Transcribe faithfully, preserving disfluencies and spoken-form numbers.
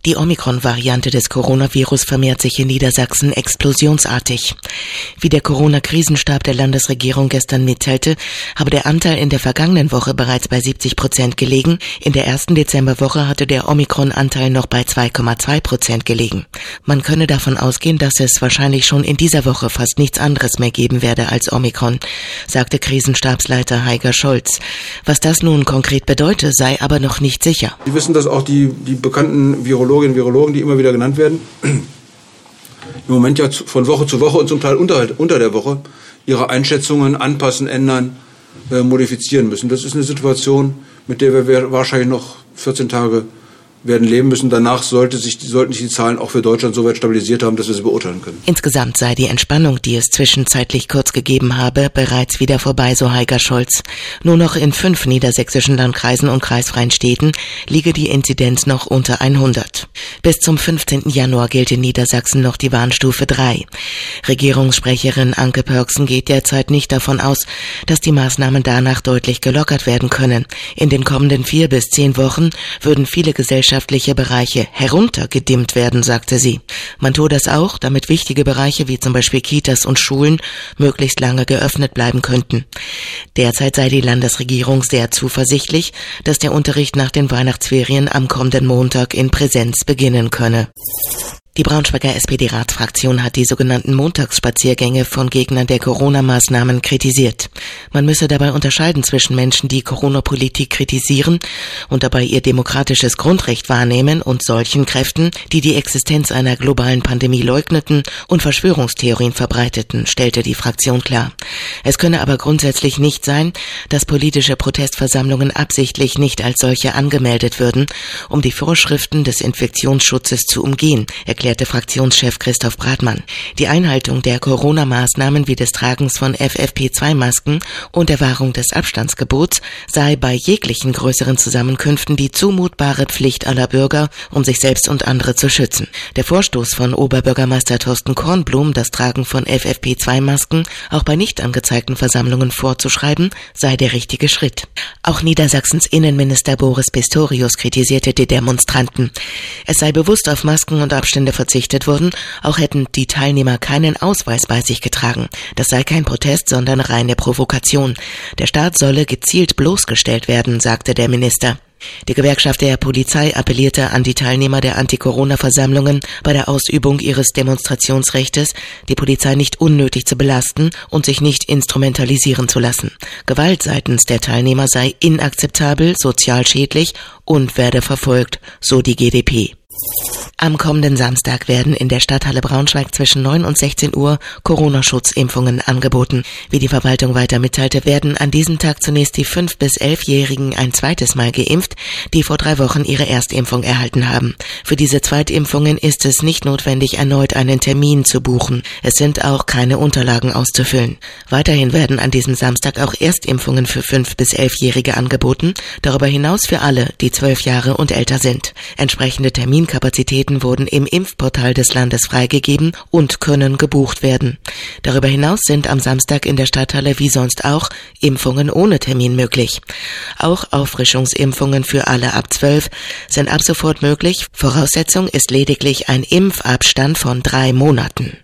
Die Omikron-Variante des Coronavirus vermehrt sich in Niedersachsen explosionsartig. Wie der Corona-Krisenstab der Landesregierung gestern mitteilte, habe der Anteil in der vergangenen Woche bereits bei siebzig Prozent gelegen. In der ersten Dezemberwoche hatte der Omikron-Anteil noch bei zwei Komma zwei Prozent gelegen. Man könne davon ausgehen, dass es wahrscheinlich schon in dieser Woche fast nichts anderes mehr geben werde als Omikron, sagte Krisenstabsleiter Heiger Scholz. Was das nun konkret bedeute, sei aber noch nicht sicher. Sie wissen, dass auch die, die bekannten Virologinnen und Virologen, die immer wieder genannt werden, im Moment ja von Woche zu Woche und zum Teil unter, unter der Woche ihre Einschätzungen anpassen, ändern, äh, modifizieren müssen. Das ist eine Situation, mit der wir wahrscheinlich noch vierzehn Tage werden leben müssen. Danach sollte sich, sollten sich die Zahlen auch für Deutschland so weit stabilisiert haben, dass wir sie beurteilen können. Insgesamt sei die Entspannung, die es zwischenzeitlich kurz gegeben habe, bereits wieder vorbei, so Heiger Scholz. Nur noch in fünf niedersächsischen Landkreisen und kreisfreien Städten liege die Inzidenz noch unter hundert. Bis zum fünfzehnten Januar gilt in Niedersachsen noch die Warnstufe drei. Regierungssprecherin Anke Pörksen geht derzeit nicht davon aus, dass die Maßnahmen danach deutlich gelockert werden können. In den kommenden vier bis zehn Wochen würden viele Gesellschaften Gesellschaftliche Bereiche heruntergedimmt werden, sagte sie. Man tue das auch, damit wichtige Bereiche wie zum Beispiel Kitas und Schulen möglichst lange geöffnet bleiben könnten. Derzeit sei die Landesregierung sehr zuversichtlich, dass der Unterricht nach den Weihnachtsferien am kommenden Montag in Präsenz beginnen könne. Die Braunschweiger S P D-Ratsfraktion hat die sogenannten Montagsspaziergänge von Gegnern der Corona-Maßnahmen kritisiert. Man müsse dabei unterscheiden zwischen Menschen, die Corona-Politik kritisieren und dabei ihr demokratisches Grundrecht wahrnehmen, und solchen Kräften, die die Existenz einer globalen Pandemie leugneten und Verschwörungstheorien verbreiteten, stellte die Fraktion klar. Es könne aber grundsätzlich nicht sein, dass politische Protestversammlungen absichtlich nicht als solche angemeldet würden, um die Vorschriften des Infektionsschutzes zu umgehen, erklärte Fraktionschef Christoph Bratmann. Die Einhaltung der Corona-Maßnahmen wie des Tragens von F F P zwei Masken und der Wahrung des Abstandsgebots sei bei jeglichen größeren Zusammenkünften die zumutbare Pflicht aller Bürger, um sich selbst und andere zu schützen. Der Vorstoß von Oberbürgermeister Thorsten Kornblum, das Tragen von F F P zwei Masken auch bei nicht angezeigten Versammlungen vorzuschreiben, sei der richtige Schritt. Auch Niedersachsens Innenminister Boris Pistorius kritisierte die Demonstranten. Es sei bewusst auf Masken und Abstände verzichtet worden, auch hätten die Teilnehmer keinen Ausweis bei sich getragen. Das sei kein Protest, sondern reine Provokation. Der Staat solle gezielt bloßgestellt werden, sagte der Minister. Die Gewerkschaft der Polizei appellierte an die Teilnehmer der Anti-Corona-Versammlungen, bei der Ausübung ihres Demonstrationsrechtes die Polizei nicht unnötig zu belasten und sich nicht instrumentalisieren zu lassen. Gewalt seitens der Teilnehmer sei inakzeptabel, sozial schädlich und werde verfolgt, so die G D P. Am kommenden Samstag werden in der Stadthalle Braunschweig zwischen neun und sechzehn Uhr Corona-Schutzimpfungen angeboten. Wie die Verwaltung weiter mitteilte, werden an diesem Tag zunächst die fünf- bis elfjährigen ein zweites Mal geimpft, die vor drei Wochen ihre Erstimpfung erhalten haben. Für diese Zweitimpfungen ist es nicht notwendig, erneut einen Termin zu buchen. Es sind auch keine Unterlagen auszufüllen. Weiterhin werden an diesem Samstag auch Erstimpfungen für fünf- bis elfjährige angeboten, darüber hinaus für alle, die zwölf Jahre und älter sind. Entsprechende Terminkapazitäten wurden im Impfportal des Landes freigegeben und können gebucht werden. Darüber hinaus sind am Samstag in der Stadthalle wie sonst auch Impfungen ohne Termin möglich. Auch Auffrischungsimpfungen für alle ab zwölf sind ab sofort möglich. Voraussetzung ist lediglich ein Impfabstand von drei Monaten.